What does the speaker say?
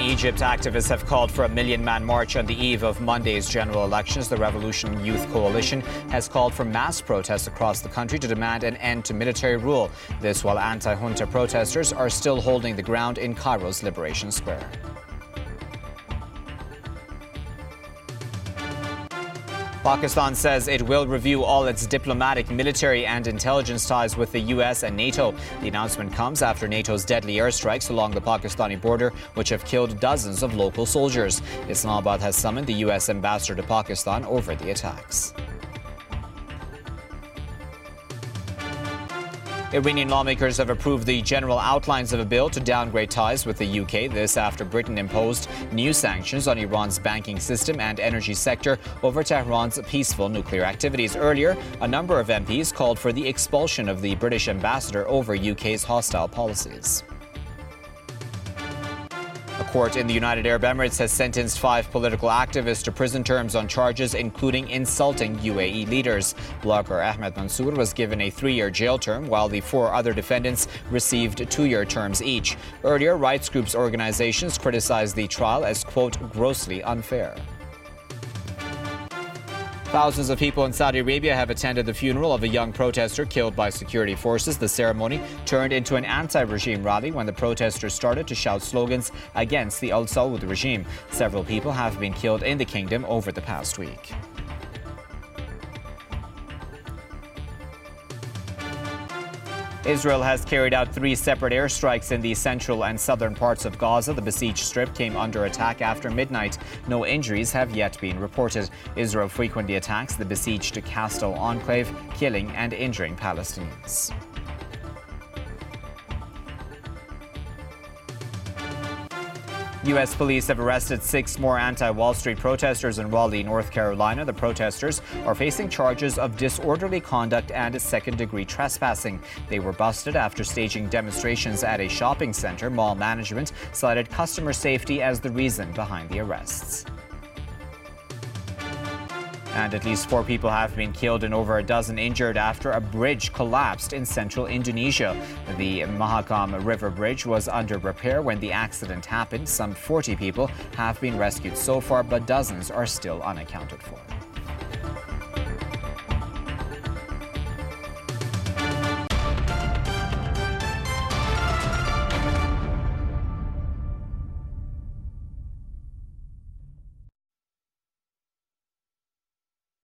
Egypt, activists have called for a million-man march on the eve of Monday's general elections. The Revolution Youth Coalition has called for mass protests across the country to demand an end to military rule. This while anti-junta protesters are still holding the ground in Cairo's Liberation Square. Pakistan says it will review all its diplomatic, military and intelligence ties with the US and NATO. The announcement comes after NATO's deadly airstrikes along the Pakistani border, which have killed dozens of local soldiers. Islamabad has summoned the US ambassador to Pakistan over the attacks. Iranian lawmakers have approved the general outlines of a bill to downgrade ties with the UK. This after Britain imposed new sanctions on Iran's banking system and energy sector over Tehran's peaceful nuclear activities. Earlier, a number of MPs called for the expulsion of the British ambassador over UK's hostile policies. A court in the United Arab Emirates has sentenced 5 political activists to prison terms on charges including insulting UAE leaders. Blogger Ahmed Mansour was given a 3-year jail term, while the 4 other defendants received 2-year terms each. Earlier, rights groups organizations criticized the trial as, quote, grossly unfair. Thousands of people in Saudi Arabia have attended the funeral of a young protester killed by security forces. The ceremony turned into an anti-regime rally when the protesters started to shout slogans against the Al Saud regime. Several people have been killed in the kingdom over the past week. Israel has carried out 3 separate airstrikes in the central and southern parts of Gaza. The besieged strip came under attack after midnight. No injuries have yet been reported. Israel frequently attacks the besieged Castle enclave, killing and injuring Palestinians. U.S. police have arrested 6 more anti-Wall Street protesters in Raleigh, North Carolina. The protesters are facing charges of disorderly conduct and second-degree trespassing. They were busted after staging demonstrations at a shopping center. Mall management cited customer safety as the reason behind the arrests. And at least 4 people have been killed and over a dozen injured after a bridge collapsed in central Indonesia. The Mahakam River Bridge was under repair when the accident happened. Some 40 people have been rescued so far, but dozens are still unaccounted for.